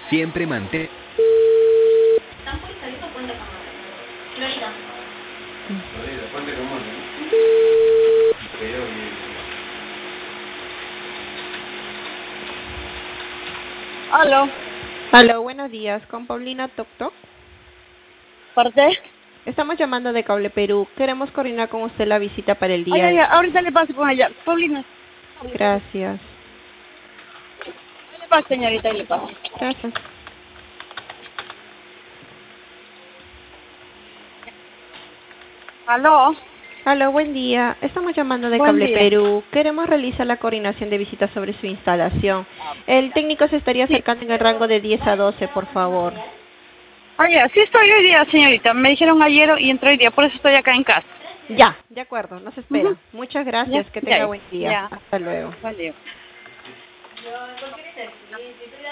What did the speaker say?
Siempre mantén... Aló, Aló, buenos días. Con Paulina Toc Toc. ¿parte? Estamos llamando de Cable Perú. Queremos coordinar con usted la visita para el Ay, día. ay, ay, ahorita le paso con ella. Paulina, Gracias. ahí le paso, señorita, ahí le paso. Gracias. Aló, Aló, buen día. Estamos llamando de buen Cable día. Perú. Queremos realizar la coordinación de visitas sobre su instalación. El técnico se estaría Sí. acercando en el rango de 10 a 12, por favor. Oye, sí estoy hoy día, señorita. Me dijeron ayer y entré hoy día, por eso estoy acá en casa. Ya, de acuerdo, nos Ujú. espera. Muchas Ya, gracias. Que ya, tenga buen día. ya. Hasta luego. Vale.